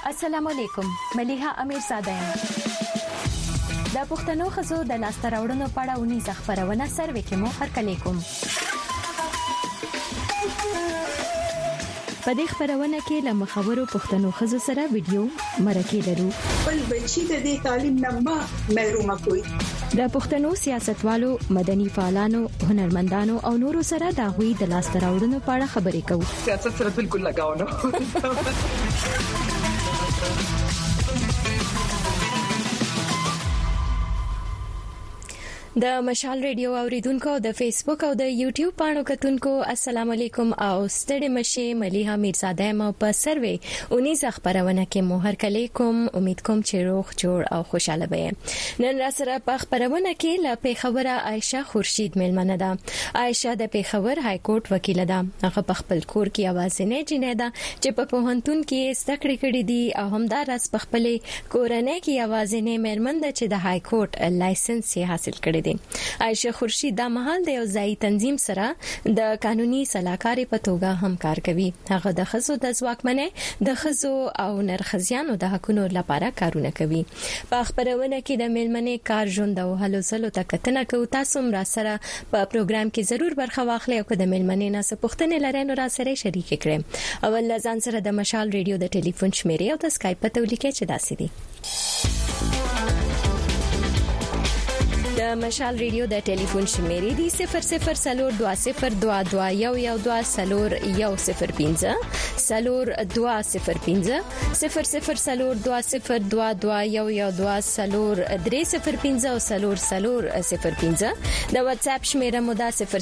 السلام علیکم ملیحه امیرزاده یم د پښتنو خزو د لاسته راوړنو په اړه ونی خبرونه سروې کې مو هرکلی کوم په دې خبرونه کې له مخاورو پښتنو خزو سره ویډیو مرکه لرو بل بچی د دې تعلیم نه محروم کوي د پښتنو سیاستوالو مدني فعالانو هنرمندانو او نورو سره د غوي د لاسته راوړنو په اړه خبرې کوو سیاست سره بالکل لگاو نه د مشال ریډیو اوریدونکو د فیسبوک او د یوټیوب باندې کتونکو السلام علیکم او ستړي مشه ملیحه امیرزاده م په سروې 19 خبرونه کې مو هر کله کوم امید کوم چې روغ جوړ او خوشاله وي نن را سره په خبرونه کې لا پیښوره عائشه خورشید ملمنه ده عائشه د پیښور های کورټ وکیل ده هغه په خپل کور کې اوازنه جنې ده چې په پوهنتون کې ستکړې کړې دي او همدار اس په خپل کورنۍ کې اوازنه ملمنه چې د های کورټ لایسنس یې حاصل کړی عائشه خورشید د محل د یو ځای تنظیم سره د قانوني صلاحکاري په توګه همکار کوي هغه د خزو د ځواکمنۍ د خزو او نرخزیانو د حقونو لپاره کارونه کوي په خبرونه کې د ملمنې کار ژوند او هلو ځلو ته کتنه کوي تاسو را سره په پروګرام کې ضرور برخه واخلئ او د ملمنې نه څه پوښتنه لرئ نو را سره شریک کړئ اول ځان سره د مشال ریډیو د ټلیفون شمیرې او د اسکایپ په تولیکه چې داسې دي د مشال ریډیو د ټلیفون شمیرې دي 002022211015 002022211015 د واتس اپ شمیره مو ده 002022011009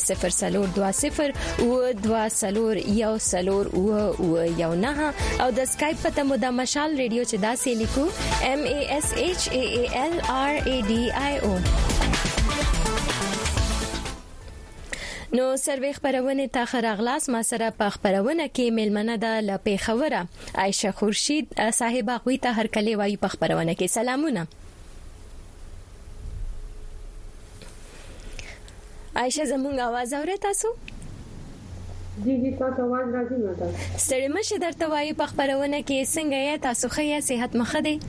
او د اسکایپ پته مو ده مشال ریډیو چې داسې لیکو MASHALRADIO نو سروې خبرونه ته خراغلاس ما سره په خبرونه کې ملمنه ده ل پیښوره عائشه خورشید صاحب غوي ته هر کله وایي په خبرونه کې سلامونه عائشه زموږ आवाज اورئ تاسو جی تاسو आवाज راځي نو تاسو ستړي مشه درته وایي په خبرونه کې څنګه یې تاسو ښه صحت مخه دي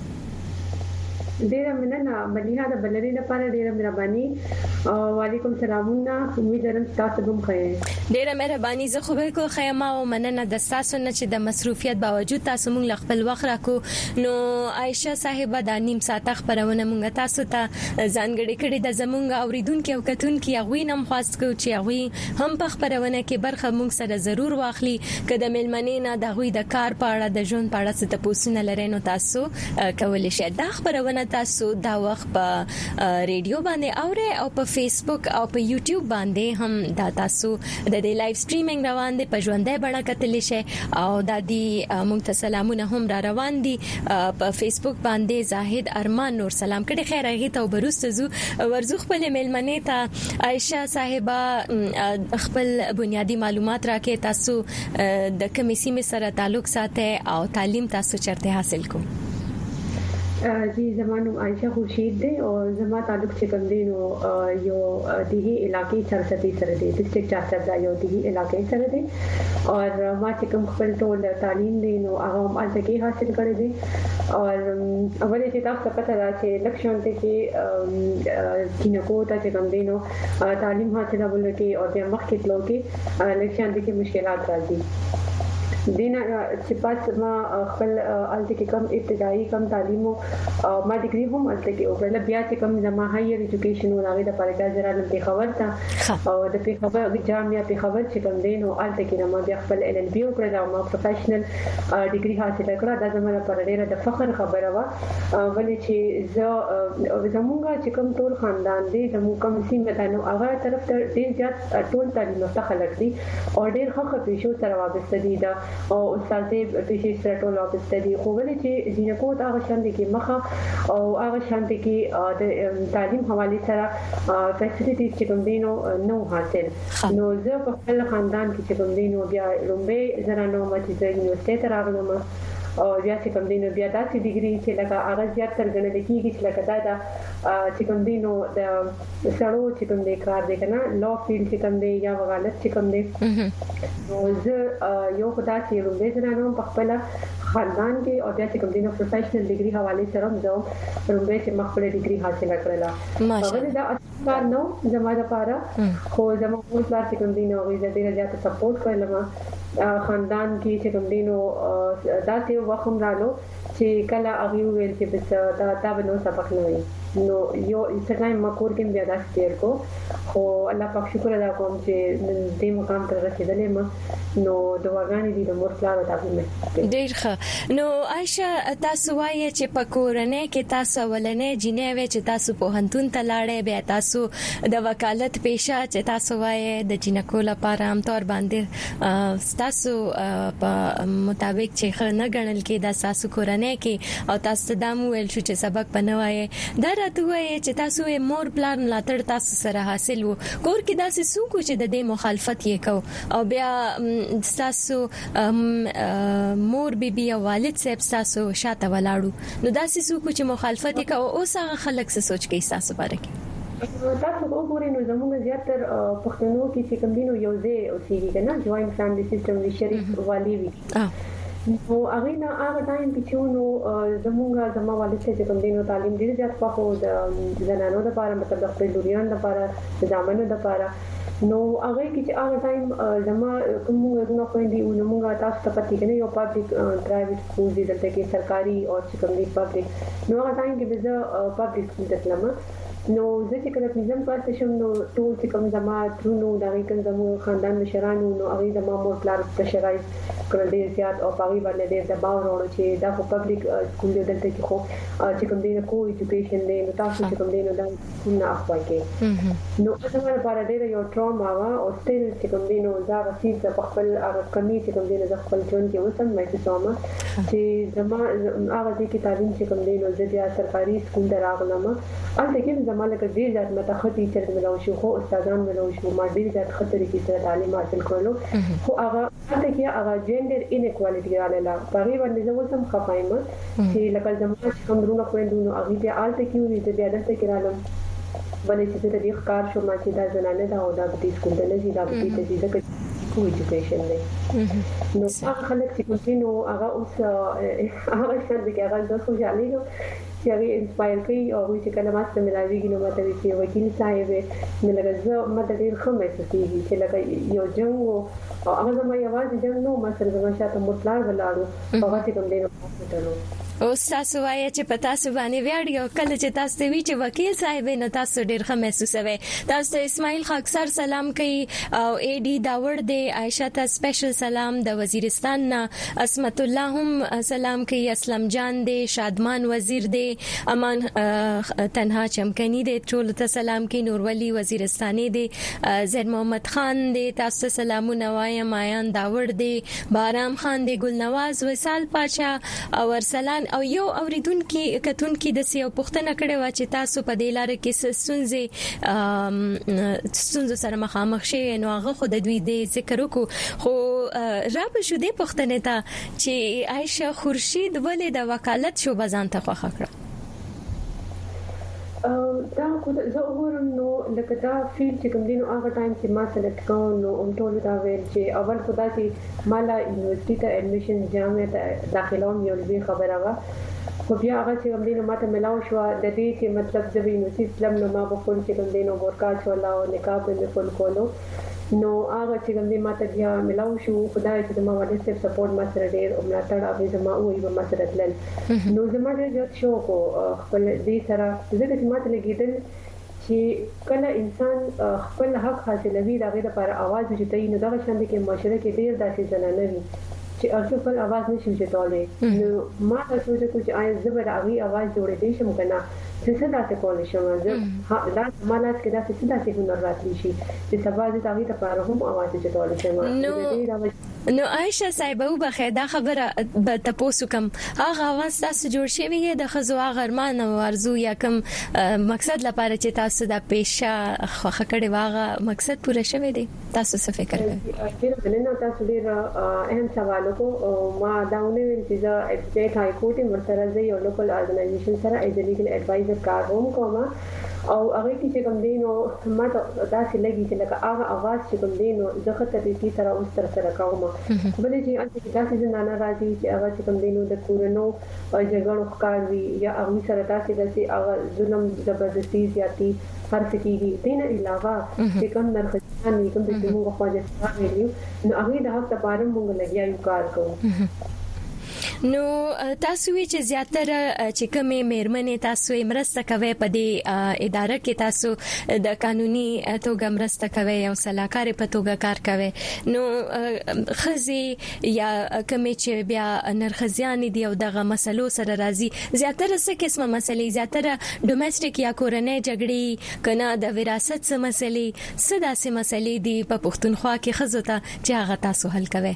ډیره مننه ملیحه د بلری لپاره ډیره مهرباني وعلیکم سلامونه امید لرم تاسو هم ښه ډیره مهرباني زه خو به کو خیمه او مننه د تاسو نه چې د مصروفیت باوجود تاسو مونږ خپل وخت راکو نو عائشه صاحب د نیم ساعت خبرونه مونږ تاسو ته ځانګړي کړي د زمونږ اوریدونکو او کتونکو غوي نم خاص کو چې غوي هم په خبرونه کې برخه مونږ سره ضرور واخلي کله ملمنې نه د غوي د کار په اړه د ژوند په اړه څه تاسو لرئ نو تاسو کولای شئ دا خبرونه تاسو دا وخت په ریډیو باندې اورئ او په فیسبوک او په یوټیوب باندې هم دا تاسو د دې لایو سټریمینګ روان دي په ژوندۍ بڼه کتلی شئ او د دې مونږ ته سلامونه هم را روان دي په فیسبوک باندې زاهد ارمان نور سلام کړي خیر هغه ته وبروستزو ورزو خپل ملمنې ته عائشه صاحبہ خپل بنیادی معلومات راکې تاسو د کمیسي سره تعلق ساتي او تعلیم تاسو چرته حاصل کو जी ज़मानो आयशा खुर्शीद दे और ज़मा तालुक चिकन दे नो यो दिही इलाके चरसती सरदे डिस्ट्रिक्ट चारसदा यो दिही इलाके सरदे और मा चिकन खपल टोल तालीम दे नो आवाम अलतके हासिल करे दे और अवले जे तास पता रा छे लक्ष्य ते के किनको ता चिकन दे नो तालीम हासिल बोल के और जे मखित लोके लक्ष्य ते के मुश्किलात राजी دینا چې پات ما خپل الته کې کم ابتدایي کم تعلیمو ما ډیګري هم الته کې او بل بیا چې کم زما هایر ایجوکیشن ولغې د پاره کې زرا لته خبر تا او د پیښور جامعه پیښور چې کم دینو الته کې ما بیا خپل LLB او کړل او ما پروفیشنل ډیګري حاصل کړه دا زما لپاره ډیره د فخر خبره و ولې چې زموږه چې کم ټول خاندان دي زموږ کم سیمه ده نو هغه طرف ته ډیر زیات ټول تعلیم ته خلک دي او ډیر ښه پیښو سره وابسته دي دا او استاد دې پیښې سره ټول وابسته دي خو ولې چې جنکو دا شان دي کې مخه او هغه شان دي کې د تعلیم حواله سره فیسیلیټیز چې کوم دي نو حاصل نو زه په خپل خاندان کې چې کوم دي نو بیا لومبه زرا نو مچې د یونیورسيټي ته راغلم او بیا چې کوم دینو بیا داسې ډیګري چې لکه هغه زیات ترګنل کیږي چې لکه دا چې کوم دینو د سړو چې کوم دی کار دی کنه لو فیلډ چې کوم دی یا وغالت چې کوم دی نو زه یو خدای چې روزه زنانو په خپل خاندان کې او بیا چې کوم دینو پروفیشنل ډیګري حواله سره زه روزه چې مخکې ډیګري حاصل کړله ماشاءالله دا اصل نو زموږ لپاره خو زموږ ټول پلار چې کوم دینو غوښتل دي زیات سپورټ کړل خاندان کې چې کوم دینو دا ته وخم رالو چې کله هغه ویل چې بس دا بنو سبق نه وي نو یو څنګه مکور کې بیا دا ستیر کو خو الله پاک شکر ادا کوم چې دې مقام ته رسیدلې ما نو دعاګانې دي د مور پلار ته مې ډیر ښه نو عائشہ تاسو وایي چې پکورنه کې تاسو ولنې جنې وې چې تاسو په هنتون ته لاړې بیا تاسو د وکالت پیشه چې تاسو وایي د جنکو لپاره هم تور باندې تاسو په مطابق چې نه غنل کې د تاسو کورنه کې او تاسو د ویل شو چې سبق بنوي دا راته وایي چې تاسو مور پلان ملاتړ تاسو سره حاصل وو کور کې داسې څوک چې د دې مخالفت یې کو او بیا تاسو مور بیبي او والد صاحب تاسو شاته ولاړو نو داسې څوک چې مخالفت یې کو اوس هغه خلک څه سوچ کوي تاسو باره کې تاسو وګورئ نو زموږ زیاتره پښتنو کې چې کوم دینو یو ځای اوسېږي کنه جوائنٹ فیملی سیستم وی شریف والی وی نو هغه نه هغه ټایم کې نو زما والد چې کوم دینو تعلیم ډیر زیات په د زنانو لپاره مطلب د خپل لوريان لپاره د ځامنو لپاره نو هغه کې چې هغه ټایم زما کوم نو کوي نو موږ تاسو ته پاتې کنه یو پابلیک پرایویټ سکول دي دلته کې سرکاري او چې کوم دي پابلیک نو هغه ټایم کې به پابلیک سکول ته تلم نو زه چې کله پنځم کلاس شم نو ټول چې کوم زما ترونو دا کوم زمو خاندان مشرانو نو هغه زما مور پلار پرشرایز کړل دي زیات او پاغي باندې ډېر دباو راوړل چې دا په پبليک سکول دلته کې خو چې کوم دینه کو ایجوکیشن دی نو تاسو چې کوم دینه دا نه اخوای کې نو زما لپاره ډېر یو ټراما او ستل چې کوم دینه دا رسید په خپل هغه کمی چې کوم دینه د خپل ژوند کې وسم مې څومره چې زما هغه چې تعلیم چې کوم دینه زه بیا سرکاري سکول دراغلم البته کې زماله کې ډیر ځات متخصص ټیچر ملو شو خو استادان ملو شو ما ډیر ځات خطرې کې سره تعلیم حاصل کړلو خو هغه ته هغه جندر انیکوالټي رااله پاره باندې زه وسم خپایم چې لکه زموږ کوم درونه خويندونو هغه بیا آلته کیږي چې بیا دلته کېرالم باندې چې د دې ښکار شو ما چې دا زنانه دا او دا د سکول د نه زیاده په دې چې کو ایجوکیشن دی نو هغه خلک چې کوم نو هغه اوس هغه څنګه کې هغه د خوشالۍ چې هغه انسپایر کوي او چې کله ما سره ملاويږي نو ماته چې وکیل صاحب نه لګزه ماته ډیر ښه محسوس کیږي چې لکه یو جنگ او هغه ما یوازې جنگ نو ما سره زما شاته مطلق ولاړو هغه چې کوم دینه پاتلو او تاسو وایي چې پتا سو باندې ویاړ یو کله چې تاسو وی چې وکیل صاحب نه تاسو ډیر ښه محسوسوي تاسو اسماعیل خاکسر سلام کوي او اے ډي داوړ دی عائشہ ته سپیشل سلام د وزیرستان نه اسمت الله هم سلام کوي اسلام جان دی شادمان وزیر دی امان تنها چمکنی دی ټول ته سلام کوي نور ولی وزیرستاني دی زید محمد خان دی تاسو سلامونه وایم مایان داوړ دی بارام خان دی ګل نواز وصال پاچا او ارسلان او یو اوریدونکو کتونکو د سیو پښتنه کړي وا چې تاسو په دې لار کې ستونزې سره مخامخ شي نو هغه خو د دوی د ذکر وکړو خو را په شو دې پښتنه ته چې عائشہ خورشید ولې د وکالت شو بزان ته خوخه کړه دا کو زه وګورم نو لکه دا فیل چې کوم دینو هغه ټایم چې ما سلیکټ کوم نو ټول دا ویل چې اول خدا چې مالا یونیورسيټي ته اډمیشن جامعه ته داخلوم یو لوی خبره وا خو بیا هغه چې کوم دینو ماته ملاو شو د دې چې مطلب د یونیورسيټي لم نو ما په خپل چې کوم دینو ورکا چولا او نقاب په خپل کولو نو هغه چې کوم دې ماته بیا ملاو شو خدای چې ما والد صاحب سپورټ ما سره ډېر او ملاتړ او زما وې ما سره تلل نو زما ډېر شو کو خپل دې سره زه چې ماته لګیدل چې کله انسان خپل حق حاصلوي دغه لپاره आवाज وجدي نو دغه شاند کې معاشره کې ډېر داسې ځنانه وي چې خپل आवाज نشي وجدولې نو ما تاسو ته چې آیا زبر هغه आवाज جوړې دي شم کنه څه داسې کول شم زه دا مالات کې داسې څه داسې هنر راتلی شي چې سبا دې تاوی ته پر هم اواز چټول شم نو عائشہ صاحب وبخې دا خبره به تاسو کوم هغه اواز تاسو جوړ شوی د خزو هغه ارمان او ارزو یا کوم مقصد لپاره چې تاسو د پیشه خوخه کړي واغه مقصد پوره شوی دی تاسو څه فکر کوئ نه تاسو ډیر اهم سوال کو ما داونه ویل چې دا اسټیټ های کورټ مرسته زی او لوکل ارګنایزیشن سره ایز لیګل ایڈوایزر کار هم کوم او هغه چې کوم دینو ما دا چې لګي چې لکه هغه आवाज چې کوم دینو زه خطر دې سره اوس تر سره کوم بلې چې انت دا چې نه راځي چې هغه چې کوم دینو د کورونو جګړو ښکاروي یا هغه سره تاسو د هغه ظلم زبردستی زیاتی هر څه کیږي دین علاوه چې کوم مرخصان کوم د موږ خواجه ویلو نو هغه د هغه لپاره موږ لګیا یو کار کوو نو تاسو چې زیاتره چې کومه مېرمنې تاسو مرسته کوي په دې اداره کې تاسو د قانوني توګه مرسته کوي او صلاحکار په توګه کار کوي نو خزي یا کومه چې بیا نرخزيان دي او دغه مسلو سره راځي زیاتره څه قسمه مسلې زیاتره ډومېسټک یا کورنۍ جګړې کنا د وراثت څه مسلې څه داسې مسلې دي په پښتونخوا کې خزو ته چې هغه تاسو حل کوي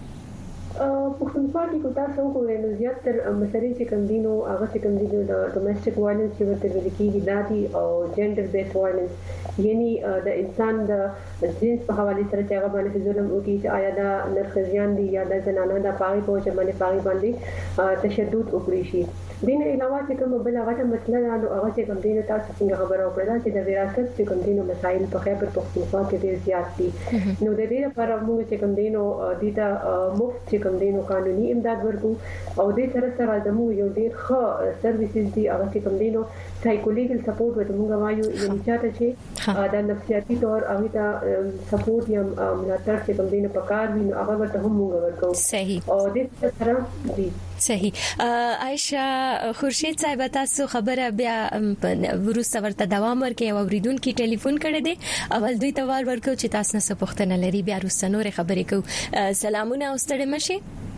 پښتونخوا کې کو تاسو کوی نو زیاتره مسلې چې کوم دینو هغه چې کوم دینو د ډومېسټک وایلنس چې ورته ویل کېږي دادي او جندر بیس وایلنس یعنی د انسان د جنس په حواله سره چې هغه باندې ظلم وکړي چې آیا دا نرخزيان دي یا د زنانه د پاغي په وجه باندې تشدد وکړي شي دین علاوه چې کوم بل هغه مسله ده نو هغه چې کوم دین تاسو څنګه خبره وکړه چې د وراثت چې کوم دینو مسایل په خیبر پختونخوا کې ډیر زیات دي نو د دې لپاره موږ چې کوم دینو د تا مفت چې کوم دینو قانوني امداد ورکو او د سره سره زموږ یو ډیر ښه سرویسز دي هغه چې کوم دینو سایکولیګل سپورټ ورته موږ وایو یعنی چاته چې د نفسیاتي تور هغه ته سپورټ یا ملاتړ چې کوم دینو پکار وي نو هغه ورته هم موږ ورکو صحیح او د سره دي صحیح عائشہ خورشید صاحب تاسو خبره بیا ورسته ورته دوام ورکړي او اوریدونکو ټلیفون کړی دی اول دوی ته ورکو چې تاسو نه څه پوښتنه لري بیا وروسته نور خبرې کوو سلامونه او ستړي مشه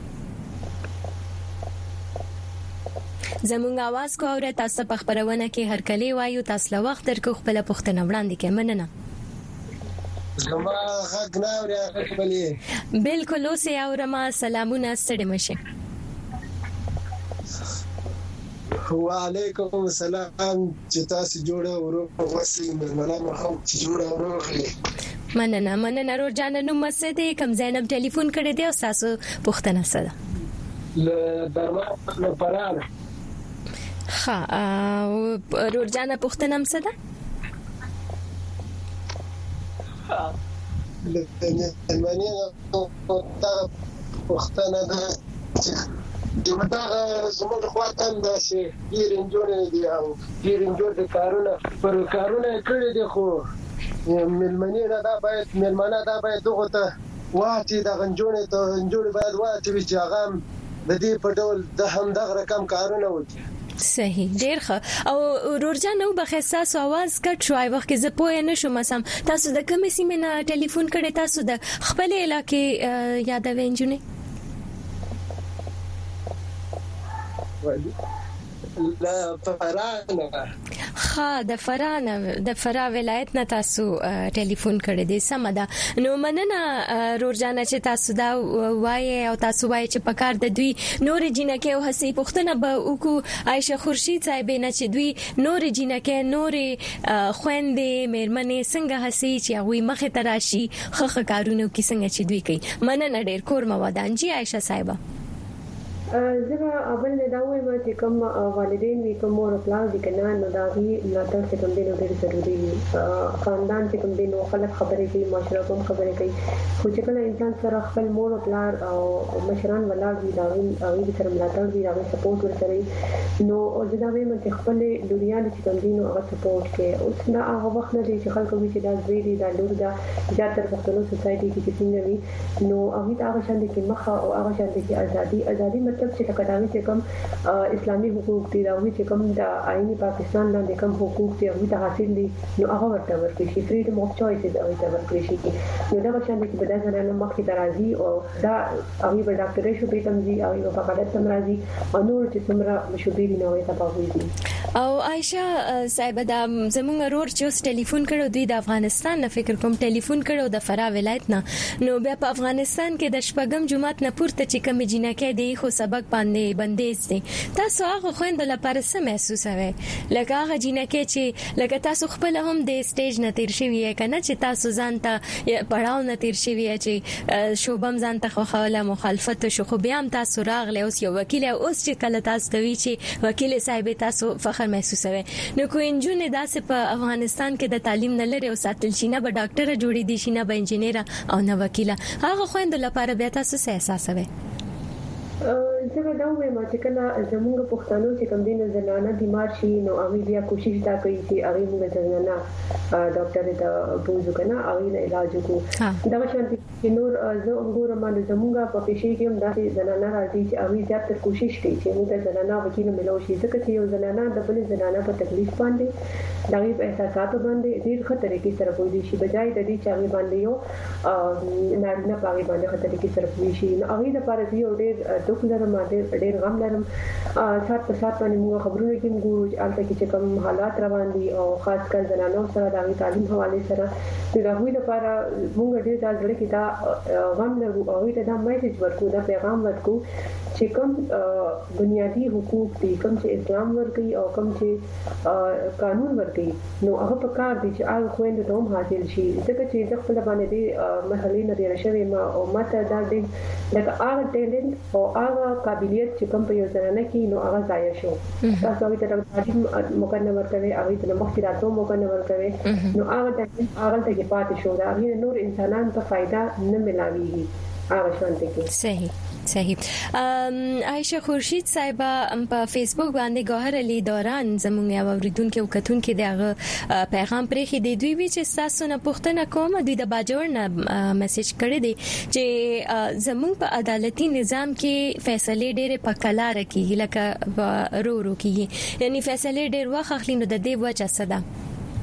زمونږ आवाज کو اوره تاسو په خبرونه کې هر کلی وایو تاسو له وخت درکو خپل پوښتنه وړاندې کې مننه زما حق نه اوري خپلې بالکل اوسه اورما سلامونه ستړي مشه وعلیکم السلام چې تاسو جوړه ورو وسیم ملامه خو چې جوړه ورو مننه روزانه نو مسته کم زینب ټلیفون کړی دی او تاسو پوښتنه سره له درما پرانه ها روزانه پوښتنه هم سره المانيا پوښتنه ده دا زموږ خواته د شي ډیرنجوړ دي او ډیرنجوړ د کارونه کړی دي خو ملمنه دا باید دغه ته واټي د غنجوړې ته غنجوړې باید واټي چې هغه د دې په ډول د هم دغه رقم کارونه وکړي صحیح ډیر ښه او رورجان نو بخصاص आवाज کټ شوي وخت کې زه پوه نه شوم سم تاسو د کومې سیمې نه ټلیفون کړی تاسو د خپل علاقې یادوي انجونی لا فرانه ها د فرا ولایت نه تاسو ټلیفون کړی دی سم ده نو مننه رورجانه چې تاسو دا وایي او تاسو وایي چې پکار د دوی نور جنکه او حسي پښتنه به وکړو عائشہ خورشید صاحب نه چې دوی نور جنکه نور خويندې مېرمنې څنګه حسي چې هغه مخه تراشي خخ کارونه کې څنګه چې دوی کوي مننه ډیر کور مودان جی عائشہ صاحبہ زه اول دا وایم چې کوم والدین وی کوم مور پلان دي کنه نو دا وی لاته چې کوم دینو ډېر ضروري دي خاندان چې کوم دینو خلک خبرې کوي معاشره کوم خبرې کوي خو چې کله انسان سره خپل مور پلان او مشران ولاړ وي دا وی سره ملاتړ وي دا سپورټ ورسره نو زه دا وایم چې خپل دنیا چې کوم دینو هغه سپورټ کوي اوس دا هغه وخت نه دي چې خلک وی چې دا زوی دا لور دا زیاتره پښتنو سوسايټي کې چې څنګه وي نو هغه شان دي چې مخه او هغه شان دي چې ازادي مطلب مطلب چې کداوی چې کوم اسلامي حقوق دي دا وی چې کوم د آئین پاکستان باندې کوم حقوق دي هغه ته حاصل دي نو هغه ورته ورکړي شي فریډم اف چويس هغه ته ورکړي شي نو دا شان دي چې بدا ځنه مخکې درازي او دا هغه په ډاکټر شو به تمزي هغه په فقط تمرازي او نور چې څومره مشوبې دي نو ته پاوي او عائشہ صاحب دا زموږ رور چې ټلیفون کړو دوی د افغانستان نه فکر کوم ټلیفون کړو د فرا ولایت نه نو بیا په افغانستان کې د شپږم جمعات نه پورته چې کوم جنکه دی خو سبق باندې بندیز دي تاسو هغه خويند لپاره څه محسوسوي لکه هغه جنکه چې لکه تاسو خپل هم د سټیج نه تیر شوی کنه چې تاسو ځان ته پړاو نه تیر شوی چې شوبم ځان ته خوله مخالفت شو خو بیا هم تاسو راغله اوس یو وکیل اوس چې کله تاسو دوی چې وکیل صاحب تاسو فخر محسوسوي نو کوی انجن داسې په افغانستان کې د تعلیم نه لري او ساتل شي نه به ډاکټر جوړې دي شي نه به انجنیر او نه وکیل هغه خويند لپاره بیا تاسو څه احساس کوئ څنګه دا وایم چې کله زموږ پښتنو چې کوم دین زنانه بیمار شي نو هغه بیا کوشش دا کوي چې هغه موږ زنانه ډاکټر ته بوزو کنه هغه علاج وکړو دا شانتي چې نور زه وګورم نو زموږ په پیښې کې هم دا زنانه راځي چې هغه زیات کوشش کوي چې موږ زنانه وکیل ملو شي ځکه چې یو زنانه د بل زنانه په تکلیف باندې دا په احساسات باندې ډیر خطرې کې سره پوي شي بجای د دې چې هغه باندې یو نارینه پاوی باندې خطرې کې سره پوي شي نو هغه لپاره یو ډیر دوک لرم ډېر غم لرم سات په سات باندې موږ خبرونه کې موږ البته چې کوم حالات روان دي او خاص کر زنانو سره د تعلیم حواله سره د هغوی لپاره موږ ډېر ځل کې دا غم لرو او دا میسج ورکو دا پیغام ورکو چې کوم بنیادی حقوق دي کوم چې اسلام ورکي او کوم چې قانون ورکي نو هغه په کار دي چې هغه خويند ته هم حاصل شي ځکه چې د خپل باندې دي محلي نه راشي ما او ماته دا دي لکه هغه ټیلنت او هغه قابلیت چې کوم په یو ځنه کې نو هغه ځای شو تاسو هغه ته تعلیم مقرر ورکوي هغه ته مخکې راتلو مقرر ورکوي نو هغه ته پاتې شو دا هغه نور انسانان ته فائدہ نه ملاويږي هغه شانته کې صحیح عائشہ خورشید صاحبہ په فیسبوک باندې گوهر علي دوران زموږ یو اوریدونکو او کتونکو دغه پیغام پرې خې دی دوی چې تاسو نه پوښتنه کوم دوی د باجوړ نه میسج کړی دی چې زموږ په عدالتي نظام کې فیصله ډېره پکلار کیږي لکه رو کیږي یعنی فیصله ډېر وخت اخلي نو د دې وجه څه ده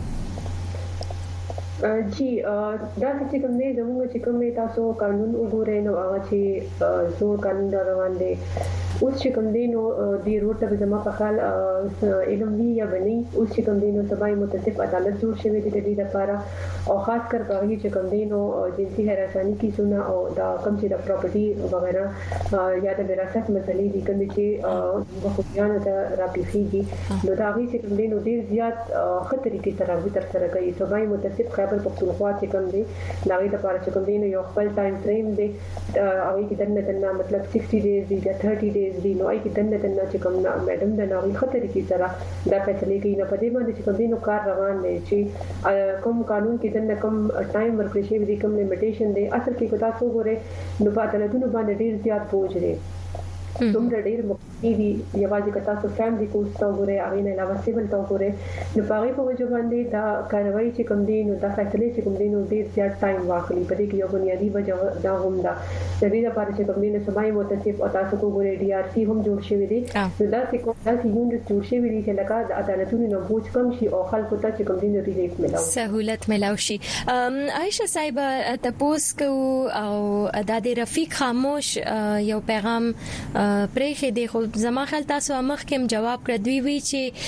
جی دا چې کوم نه زموږ چې کوم تاسو قانون وګورئ نو هغه چې زور قانون روان دي اوس چې کوم دي نو د روټه په جمع په حال علم وی یا بني اوس چې کوم دي نو سبای متصف عدالت جوړ شوی دی د دې لپاره او خاص کر باغی چې کوم دي نو جنسي هراسانی کی سونه او دا کوم چې د پراپرټي وغیرہ یا د وراثت مسلې دي کوم چې بخوبیان ته راپیږي نو دا غي چې کوم دي نو ډیر زیات خطرې کې سره تر سره کوي سبای متصف خبر پختونخوا چې کوم دي دا غي لپاره چې کوم دي نو یو خپل ټایم فریم دی او کې دنه مطلب 60 ډیز دی 30 ډیز دی نو کې دنه چې کوم میډم د ناوی خطر کې سره دا فیصله کوي نو په دې باندې چې کوم دي نو کار روان دی چې کوم قانون کې دنه کوم ټایم ورکړي شي د کوم لیمیټیشن دی اصل کې کو تاسو ګوره نو په عدالتونو باندې ډیر زیات بوج دی دومره ډیر مخکې دي یوازې که تاسو فیملی کوست ته وګورئ هغه نه علاوه سیول ته وګورئ نو په هغه په وجه باندې دا کاروایی چې کوم دي نو دا فیصله چې کوم دي نو ډیر زیات ټایم واخلي په دې کې یو بنیادی وجه دا هم دا د دې لپاره چې کوم دي نو سمای متصف او تاسو وګورئ ډي ار سی هم جوړ شوی دی نو دا چې کوم دا یونټ جوړ شوی دی چې لکه د عدالتونو نو بوج کم شي او خلکو ته چې کوم دي نو ریلیف ملاوي سہولت ملاوي شي عائشہ صاحب تاسو کو او د رفیق خاموش یو پیغام پرېخې دی خو زما خیال تاسو مخ کې جواب کړ دوی وی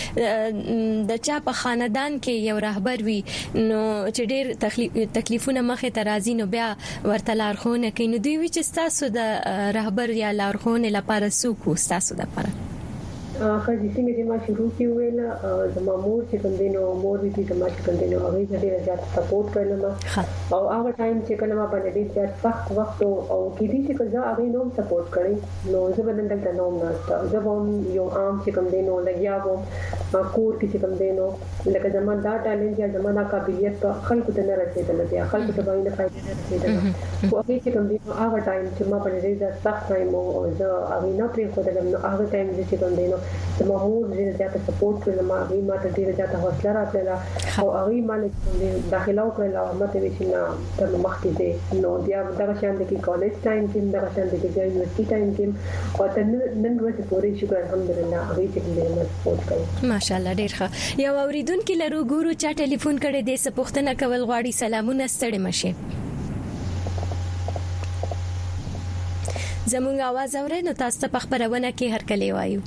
چې د چا په خاندان کې یو رهبر وي نو چې ډېر تکلیفونه مخه ترازی نو بیا ورته لارښوونه کوي نو دوی وی چې تاسو د رهبر یا لارښوونه لپاره څوک تاسو د لپاره خځې څنګه چې ما شروع کی ویل زما مور چې کوم دینو مور دې چې ما چې کوم دینو هغه ډېر زیات سپورټ کړل او هغه ټایم چې کله ما باندې ډېر زیات سخت وخت او کې دي چې کله هغه نوم سپورټ کړی نو زه بدل دلته نوم ناشته زه هم یو عام چې کوم دینو لګیا وم کور کې چې کوم دینو لکه زما دا ټالنت یا زما دا قابلیت خلکو ته نه رسیدل بیا خلکو ته باندې فائدې نه رسیدل خو هغه چې کوم دینو هغه ټایم چې ما باندې ډېر سخت ټایم او زه هغه نه پرې خو دلته نو هغه ټایم چې کوم دینو د مامور ډېر زیات سپورټ کړل ما هغه ماته ډېر زیات حوصله راکړه او هغه مال داخله وکړه او ماته ویل تر مخکې دي نو بیا دا شان د کالج ټایم کې دا شان د یونیورسيټي ټایم کې او تر نن ورځې پورې شکر الحمدلله هغه چې دې سپورټ کوي ماشاءالله ډیر ښه یو اوریدونکو لرو ګورو چا ټلیفون کړي د سپوښتنه کول غواړي سلامونه ستړي مشه زموږ आवाज اورئ نو تاسو په خبرونه کې هر کله وایو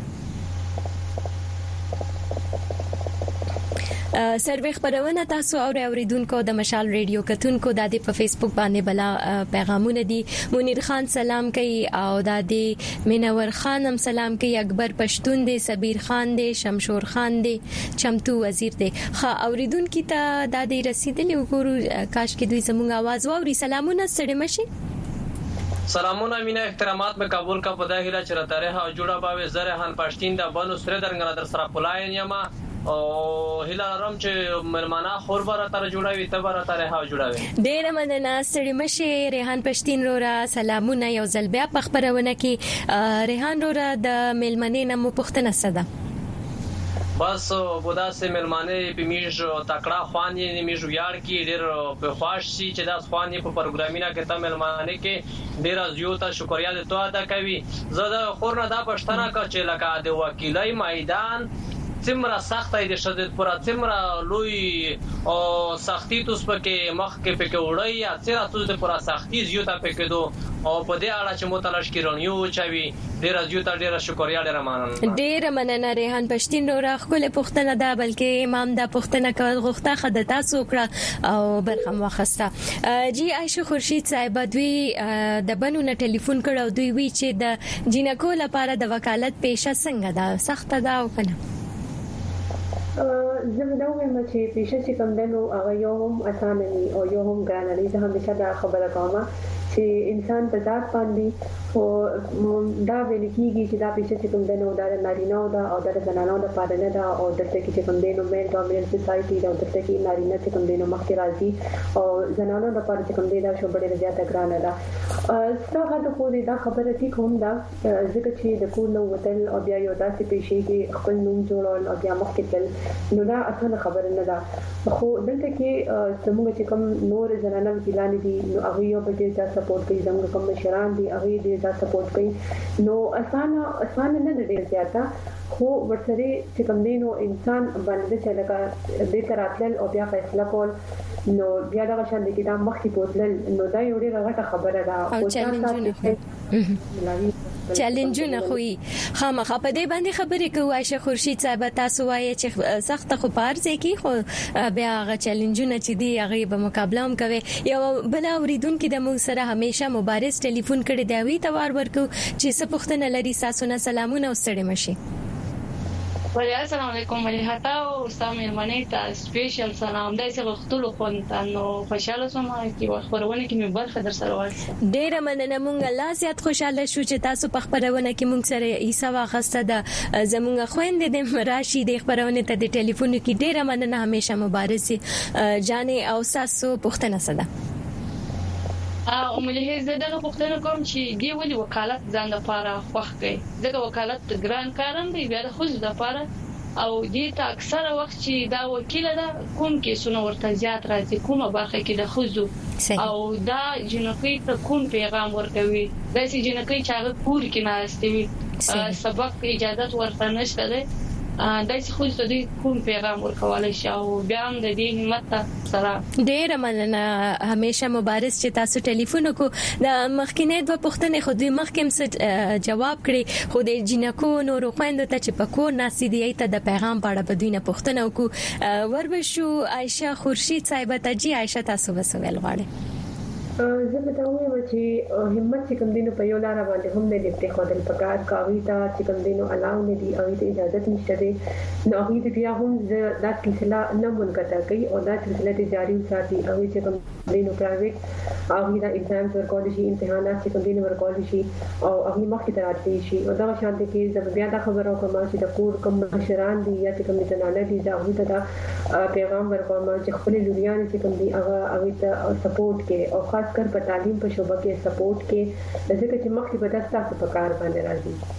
سروې خبرونه تاسو اوریدونکو د مشال ریډیو کتونکو د دې په فیسبوک باندې بلا پیغامونه دي منیر خان سلام کوي او د دې منور خان هم سلام کوي اکبر پښتون دی سبیر خان دی شمشور خان دی چمتو وزیر دی خا اوریدونکو ته د دې رسیدلی وګورو کاش کې دوی زموږ आवाज واوري سلامونه ستړي مشي سلامونه مینا احترامات میں قبول کا پداهیلا چرتاره ها جوړه باوي زرهان پښتین د بنو سره درنګ در سره پلاین یما او هیله لرم چې ملمانه خوربره تر جوړوي تبره تر ها جوړوي ډیر مننه ستړي مشه ریحان پښتین رورا سلامونه یو ځل بیا په خبرونه کې ریحان رورا د ملمنې نمو پښتنه صدا بس بودا سه ملمانه پمیج تکړه خوان یې میج یار کې ډیر په خوښ شي چې دا خوان یې په پروګرامینه کې ته ملمانه کې ډیر زیاته شکریا دې تو ادا کوي زه د خورنه دا پښتنه کا چې لکه د وکیلای میدان څومره سخت دی شدت پر څومره لوی او سختی توس پکې مخ کې پکې وړي یا څیرا توس پر سختی زیاته پکې دو او په دې اړه چې متلش کړنیو چوي ډیر زیاته ډیر شکریا ډیر مننه ډیر مننه ریحان پښتین رورا خپل پښتنه دا بلکې امام دا پښتنه کول غوښته خد تاسو کړه او برخم واخسته جی عائشه خورشید صاحب دوی د بنو نه ټلیفون کړو دوی وی چې د جنکو لپاره د وکالت پیشه څنګه دا سخت ده او کنه زموږ چې پیشه چې کوم دنو هغه یو هم اسانه ني او یو هم ګرانه دي زه همیشه دا خبره کوم چې انسان په ذات باندې او دا ویل کیږي چې دا پیشه چې کوم دنو دا نارینه او دا او د زنانو لپاره نه دا او دلته کې چې کوم دنو مېل ډومیننت سوسايټي دا دلته کې نارینه چې کوم دنو مخکې راځي او زنانو لپاره چې کوم دي دا شو ډېره زیاته ګرانه ده څنګه د خو دا خبره ټیک هم دا ځکه چې د کور نو وتل او بیا یو داسې پیشه کې خپل نوم جوړول او بیا مخکې تل نو دا اسانه خبره نه ده خو دلته کې زموږ چې کوم نور زنانه وکیلان دي نو هغه یو په دې سپورټ کوي زموږ کوم مشران دي هغه دې دا سپورټ کوي نو اسانه نه دی زیاته خو ورسره چې کوم دینو انسان باندې چې لکه دې تراتل او بیا فیصله کول نو بیا دا شان دي چې دا مخکې بوتل نو دا یو ډېر غټه خبره ده او چیلنجونه خوې خامخا په دې باندې خبرې کوي عائشه خورشید صاحب تاسو وایي چې سخت خو پارځي کې خو بیا غ چیلنجونه چې دی هغه به مقابله هم کوي یو بل اوریدونکو د مو سره همیشه مبارز ټلیفون کړي دی وی توار ورکو چې سپوښتنه لري تاسو نه سلامونه وستړي مشي وعلیکم السلام علیکم مليحه او استاد مېرمنې ته سپیشل سلام دای څه وختلو خونته نو خوشاله سوم چې خبرونه کې مې برخه در سره وایي ډیر مننه مونږ الله زیات خوشاله شو چې تاسو په خبرونه کې مونږ سره ایسا واخسته د زمونږ خويندې د مراشي د خبرونه ته د ټلیفون کې ډیر مننه همیشه مبارزي جانې او تاسو پښتنه صدا او ملي زه دغه پښتنه کوم چې دی ولي وکالت ځان لپاره خوښ کوي ځکه وکالت ګران کارم دی بیا د خوځ لپاره او دې ته اکثره وخت چې دا وکیل ده کوم کې سونه ورته زیات راځي کومه برخه کې د خوځو او دا جنکې ته کوم پیغام ورکوي دا چې جنکې چې هغه پور کې ناشتي سبق اجازه ورته نشته ده دا چې خو دې کوم پیغام ورکول شي او بیا هم د دې همت سره ډیر مننه همیشه مبارز چې تاسو ټلیفون کو د مخکینه د پښتنې خو دې مخکم جواب کړي خو د جنکو نور خويندو ته چې په کور ناسي دی ته د پیغام پاړه بدوینه پښتنه کو وربشو عائشه خورشید صاحب ته جی عائشه تاسو وسویل غواړي زه به دا وایم چې همت چې کوم دینو په یو لار باندې هم نه لپاره خدای پکار کاوي تا چې کوم دینو علاوه نه دی او ته اجازه نشته دی نو هغه دې بیا هم دا سلسله نه مونږه کوي او دا سلسله جاری وساتي او چې کوم دینو پرایویټ هغه دا ایگزام ورکول شي امتحانات چې کوم دینو ورکول شي او هغه مخکې تراتلی شي او دا شان دي کې زه بیا دا خبرو کوم چې د کور کوم مشران دي یا چې کوم زنانه دي دا هغه ته پیغام ورکوم چې خپل لوريان چې کوم دي هغه ته سپورټ کې او خاص کر په تعلیم په شوبه کې سپورټ کې ځکه چې مخکې په داستا په کار باندې راځي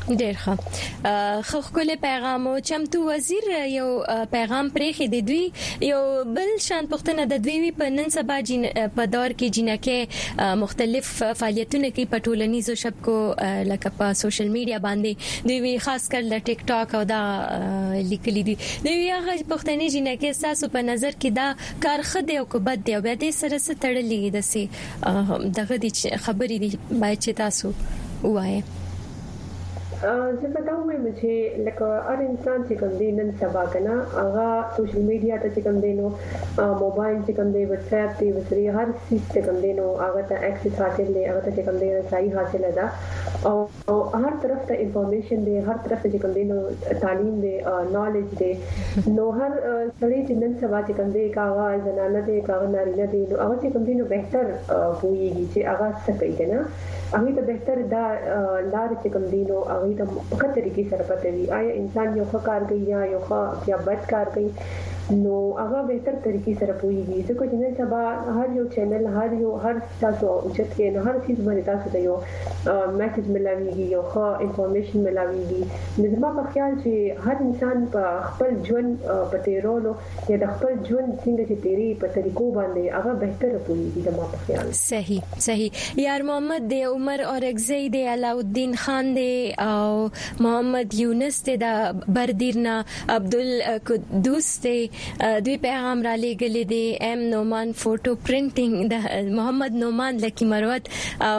ډېر ښه خو خپل پیغام او چمتو وزیر یو پیغام پرېخي د دوی یو بل شان پښتنه د دوی په نن سبا په دور کې جنکه مختلف فعالیتونه کوي په ټولنیزو شبکو لکه په سوشل میډیا باندې دوی خاص کر ل ټیک ټاک او دا لیکلي دي دوی هغه پښتني جنکه تاسو په نظر کې دا کار خدای او کبد دی او به د سره ستړلې دسي دغه خبرې دي باید چې تاسو وایي زه په دا وایم چې لکه هر انسان چې کوم دی نن سبا کنه هغه سوشل میډیا ته چې کوم دی نو موبایل چې کوم دی واتس اپ دی وسري هر څه چې کوم دی نو هغه ته اکسس حاصل دی هغه ته چې کوم دی رسایي حاصل ده او هر طرف ته انفارمیشن دی هر طرف ته چې کوم دی نو تعلیم دی نالج دی نو هر سړی چې نن سبا چې کوم دی کاغه زنانه دی کاغه نارینه دی نو هغه چې کوم دی نو بهتر وایي چې هغه څه کوي کنه هغه ته بهتر دا لار چې کوم دی نو هغه ته په کتر کې سره پته وي آیا انسان یو ښه کار کوي یا بد کار کوي نو هغه بهتر طریقې سره پوهیږي ځکه چې نن سبا هر یو چینل هر تاسو اوچت کې نو هر چیز باندې تاسو ته یو میسج ملاويږي یو ښه انفارمیشن ملاويږي نو زما په خیال چې هر انسان په خپل ژوند په تیرولو یا د خپل ژوند څنګه چې تیری په طریقو باندې هغه بهتر پوهیږي زما په خیال صحیح یار محمد دی عمر اورګزی دی علاءالدین خان دی او محمد یونس دی د بردیرنا عبدل قدوس دی دوی پیغام را لګلې دي ام نومان فوټو پرینټینګ د محمد نومان لکی مروت او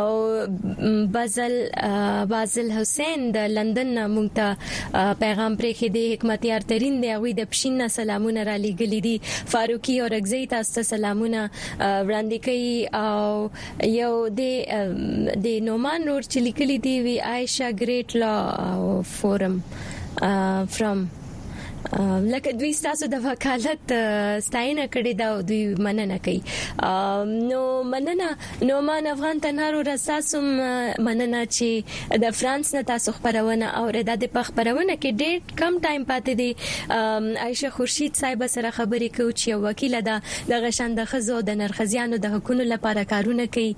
بازل حسین د لندن مونږ ته پیغام پرېخي دي حکمت یار ترين دی او د پښین سلامونه را لګلې دي فاروقي او رغزي تاسو سلامونه وړاندې کوي او یو د نومان نور چې لیکلي دي وی عائشہ گریټ لا فورم فرام لکه دوی تاسو د وکالت ستاینه کړې دا دوی مننه کوي نو مننه نو مان افغان تنهارو رساسم مننه چې د فرانس نه تاسو خبرونه او د خبرونه کې ډېر کم ټایم پاتې دي عائشہ خورشید صاحب سره خبرې کوي چې وکیل ده د غشن د خزو د نرخزیانو د حقوقو لپاره کارونه کوي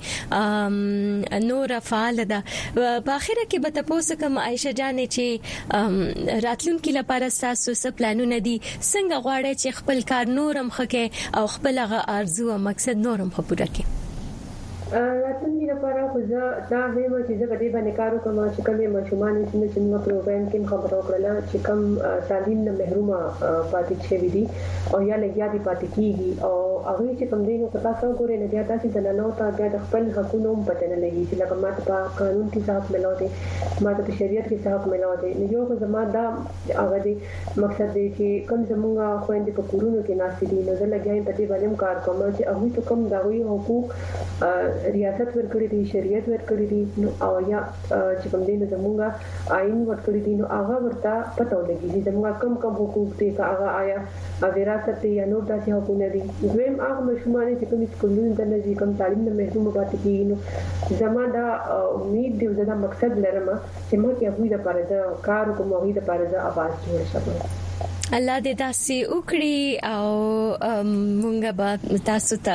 نور فعال ده په اخر کې به تاسو کوم عائشہ جانې چې راتلونکي لپاره تاسو پلانونه دي څنګه غواړي چې خپل کار نورم خکې او خپل ارزو او مقصد نورم خپوره کړي راتلونکي لپاره خو دا هم چې زه په دې باندې کار کوم چې کومه مشومان چې موږ پروګرام کې خبرو کړل چې کوم تعلیم نه محرومه پاتې شوی دي او یا لګیا دي پاتې کیږي او هغه چې کوم دینو په تاسو ګورې نه بیا تاسو د ننو ته د خپل حقوقو پته نه لګي چې لکه ماته په قانون کې صاحب ملو دي ماته په شریعت کې صاحب ملو دي نو یو زما دا هغه دي مقصد دی چې کوم زموږه خويندې په کورونو کې ناشې دي نو زه لګیایم په دې باندې کار کوم چې هغه ته کوم دغوی حقوق ریاست ورکړي دي شریعت ورکړي دي نو او یا چې کوم دین زموږه آئین ورکړي دي نو هغه ورته پته ولګي چې زموږه کم حقوق دي هغه آیا وراثت یا نور داسې حقوق دي دویم هغه مشمول چې کوم سکولونو د نږدې کوم تعلیم نه محروم پاتې کیږي نو زما دا امید دی زما مقصد لرم چې موږ یې هغه لپاره دا کار کوم هغه لپاره دا आवाज جوړ شو الله دې تاسو وکړي او مونږ به تاسو ته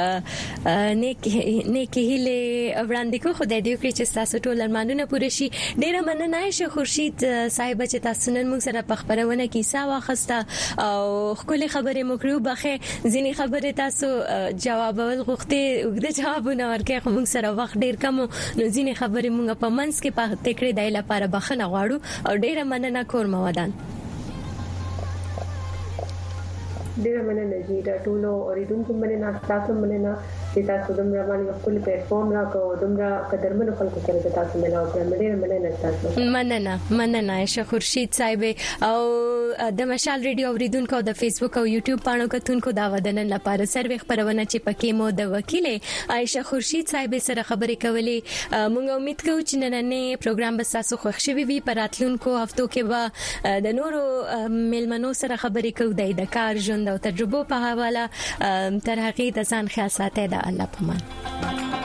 نیک هیله وړاندې کوو خدای دې وکړي چې تاسو ټول ارمانونه پوره شي ډیره مننه عائشہ خورشید صاحب چې تاسو نن موږ سره په خبرونه کې سا واخسته او خپل خبرې مکرو بخې ځینې خبرې تاسو جوابول غوښتي وګړي جوابونه ورکړي خو موږ سره وخت ډیر کم نو ځینې خبرې موږ په منځ کې پاتې کړې د لپاره بخښنه غواړو او ډیره مننه کورم ودان ډیره مننه چې دا ټولو اوریدونکو مننه تاسو مننه چې تاسو دومره باندې خپل پلیټ فارم راکو دومره قدرمن خلکو سره تاسو ملاو کړم ډیره مننه تاسو مننه عائشہ خورشید صاحب او د مشال ریډیو اوریدونکو د فیسبوک او یوټیوب پاڼو کتونکو دا ودنن لپاره سروي خبرونه چې پکې مو د وکیل عائشہ خورشید صاحب سره خبرې کولې موږ امید کوو چې نننې پروګرام به تاسو خوښ شي وي پر راتلونکو هفتو کې به د نورو ملمنو سره خبرې کوو د کار ژوند او تجربو په حواله تر هغه د ځان خیال ساتي د الله په امان